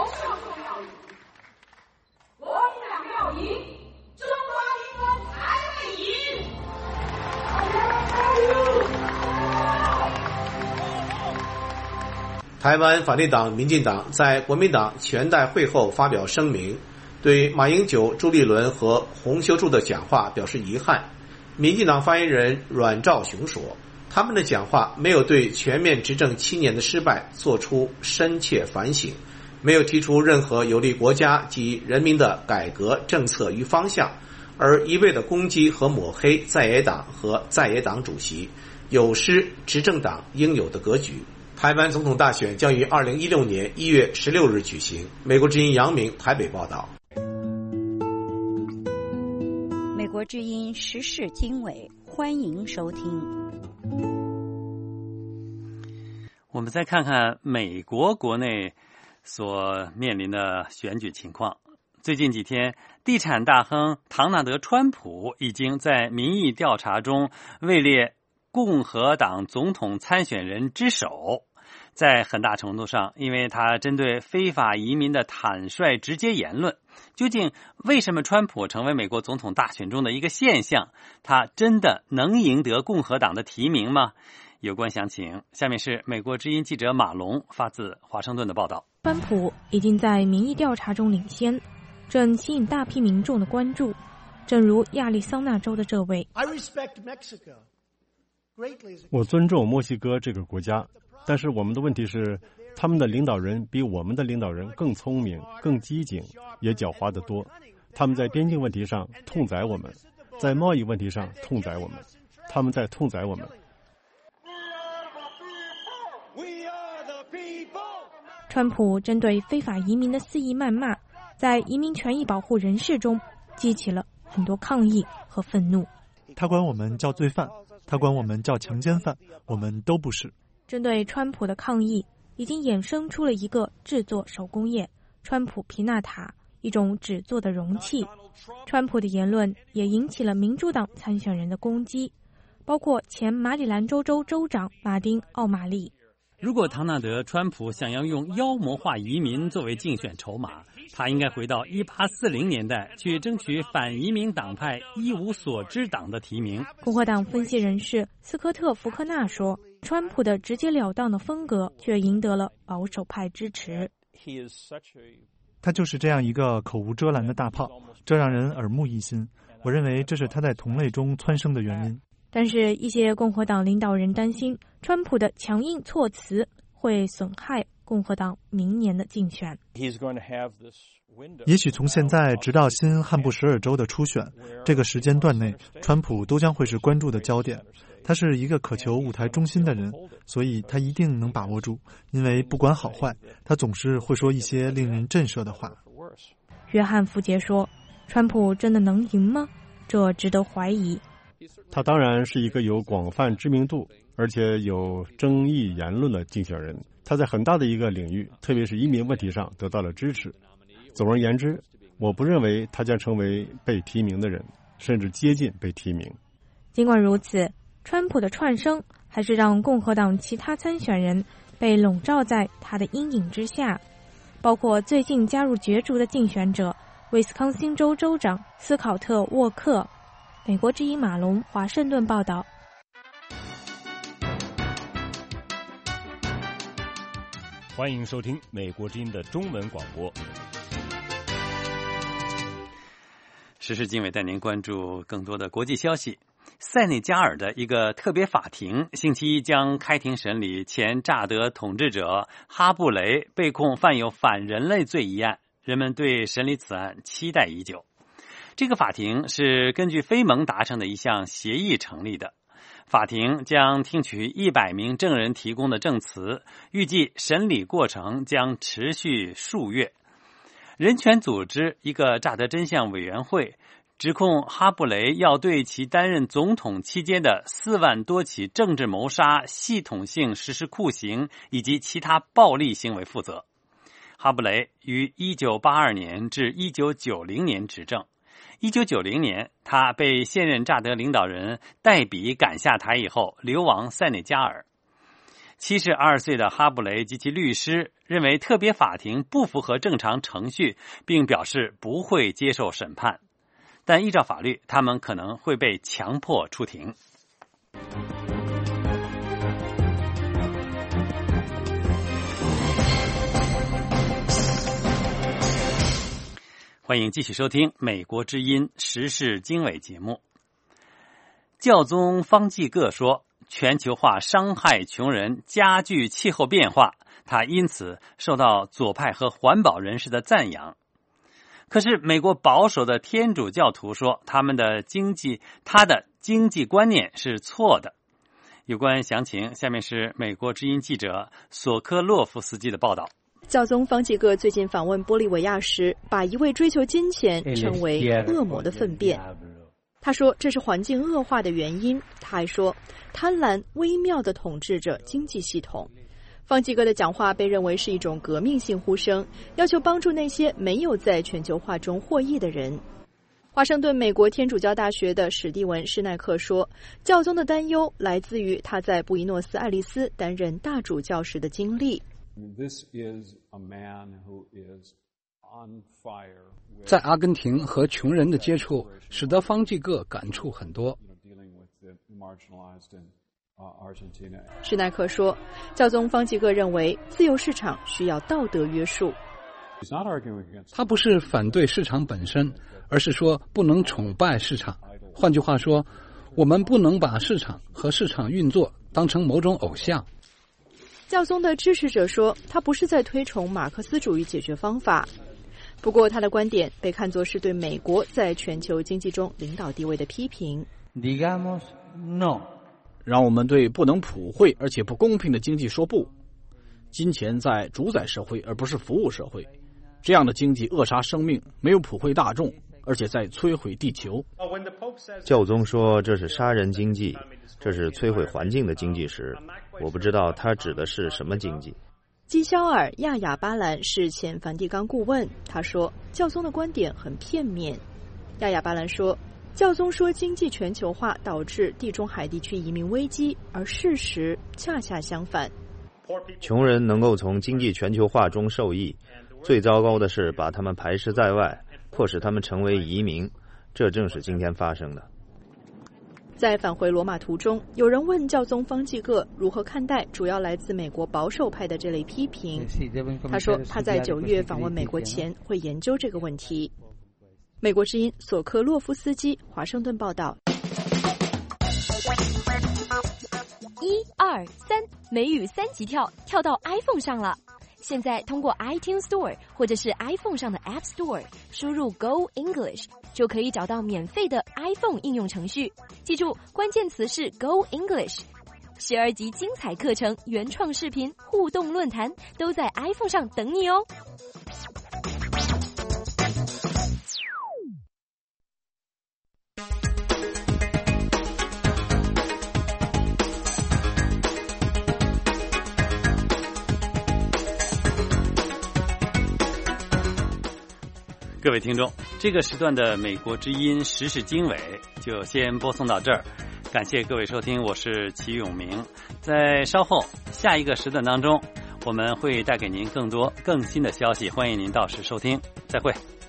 国民党要赢，中华民国才会赢。 台湾反对党民进党在国民党全代会后发表声明，对马英九、朱立伦和洪秀柱的讲话表示遗憾。民进党发言人阮兆雄说，他们的讲话没有对全面执政7年的失败做出深切反省，没有提出任何有利国家及人民的改革政策与方向，而一味的攻击和抹黑在野党和在野党主席，有失执政党应有的格局。台湾总统大选将于2016年1月16日举行。美国之音杨明台北报道。 美国之音时事经纬，欢迎收听。 我们再看看美国国内所面临的选举情况。最近几天，地产大亨唐纳德·川普已经在民意调查中位列共和党总统参选人之首。在很大程度上，因为他针对非法移民的坦率直接言论。究竟为什么川普成为美国总统大选中的一个现象？他真的能赢得共和党的提名吗？有关详情，下面是美国之音记者马龙发自华盛顿的报道。 川普已经在民意调查中领先，正吸引大批民众的关注。正如亚利桑那州的这位， 我尊重墨西哥这个国家，但是我们的问题是，他们的领导人比我们的领导人更聪明、更机警，也狡猾得多。他们在边境问题上痛宰我们，在贸易问题上痛宰我们，他们在痛宰我们。 川普针对非法移民的肆意谩骂，在移民权益保护人士中激起了很多抗议和愤怒。 他管我们叫罪犯，他管我们叫强奸犯，我们都不是。 针对川普的抗议，已经衍生出了一个制作手工业——川普皮纳塔，一种纸做的容器。川普的言论也引起了民主党参选人的攻击，包括前马里兰州州长马丁·奥马利。 如果唐纳德·川普想要用妖魔化移民作为竞选筹码，他应该回到1840年代去争取反移民党派一无所知党的提名。 共和党分析人士斯科特·福克纳说，川普的直截了当的风格却赢得了保守派支持。 他就是这样一个口无遮拦的大炮，这让人耳目一新。我认为这是他在同类中蹿升的原因。 但是，一些共和党领导人担心，川普的强硬措辞会损害共和党明年的竞选。 也许从现在直到新罕布什尔州的初选这个时间段内，川普都将会是关注的焦点。他是一个渴求舞台中心的人，所以他一定能把握住，因为不管好坏，他总是会说一些令人震慑的话。 约翰·福杰说，川普真的能赢吗？这值得怀疑。 他当然是一个有广泛知名度而且有争议言论的竞选人，他在很大的一个领域，特别是移民问题上得到了支持。总而言之，我不认为他将成为被提名的人，甚至接近被提名。 尽管如此，川普的窜升还是让共和党其他参选人被笼罩在他的阴影之下。 包括最近加入角逐的竞选者威斯康星州州长斯考特·沃克。美国之音马龙华盛顿报道。 欢迎收听美国之音的中文广播。 时事经纬带您关注更多的国际消息。塞内加尔的一个特别法庭星期一将开庭审理前乍得统治者哈布雷被控犯有反人类罪一案，人们对审理此案期待已久。这个法庭是根据非盟达成的一项协议成立的。法庭将听取100名证人提供的证词，预计审理过程将持续数月。人权组织一个乍得真相委员会指控哈布雷要对其担任总统期间的4万多起政治谋杀、系统性实施酷刑以及其他暴力行为负责。哈布雷于1982年至1990年执政。1990年，他被现任乍得领导人戴比赶下台以后，流亡塞内加尔。72岁的哈布雷及其律师认为特别法庭不符合正常程序，并表示不会接受审判。但依照法律，他们可能会被强迫出庭。欢迎继续收听美国之音时事经纬节目。教宗方济各说，全球化伤害穷人，加剧气候变化，他因此受到左派和环保人士的赞扬。可是美国保守的天主教徒说，他的经济观念是错的。有关详情，下面是美国之音记者索科洛夫斯基的报道。 教宗方济各最近访问玻利维亚时，把一味追求金钱称为恶魔的粪便。他说这是环境恶化的原因。他还说，贪婪微妙地统治着经济系统。方济各的讲话被认为是一种革命性呼声，要求帮助那些没有在全球化中获益的人。华盛顿美国天主教大学的史蒂文·施奈克说，教宗的担忧来自于他在布宜诺斯艾利斯担任大主教时的经历。 在阿根廷和穷人的接触使得方济各感触很多。 施奈克说，教宗方济各认为自由市场需要道德约束。 他不是反对市场本身，而是说不能崇拜市场。换句话说，我们不能把市场和市场运作当成某种偶像。 教宗的支持者说，他不是在推崇马克思主义解决方法。不过他的观点被看作是对美国在全球经济中领导地位的批评。 让我们对不能普惠而且不公平的经济说不。金钱在主宰社会而不是服务社会，这样的经济扼杀生命，没有普惠大众，而且在摧毁地球。 教宗说这是杀人经济，这是摧毁环境的经济时，我不知道他指的是什么经济。 基肖尔·亚亚巴兰是前梵蒂冈顾问，他说教宗的观点很片面。亚亚巴兰说，教宗说经济全球化导致地中海地区移民危机，而事实恰恰相反。 穷人能够从经济全球化中受益，最糟糕的是把他们排斥在外，迫使他们成为移民，这正是今天发生的。 在返回罗马途中，有人问教宗方济各如何看待主要来自美国保守派的这类批评。他说他在9月访问美国前会研究这个问题。美国之音索科洛夫斯基华盛顿报道。 1、2、3，美语3级跳到 iPhone 上了。现在通过 iTunes Store 或者是 iPhone 上的 App Store 输入 Go English， 就可以找到免费的 iPhone 应用程序。记住，关键词是 Go English。12集精彩课程、原创视频、互动论坛都在 iPhone 上等你哦。 各位听众，这个时段的美国之音时事经纬就先播送到这儿，感谢各位收听，我是齐永明。在稍后下一个时段当中， 我们会带给您更多更新的消息，欢迎您到时收听。再会。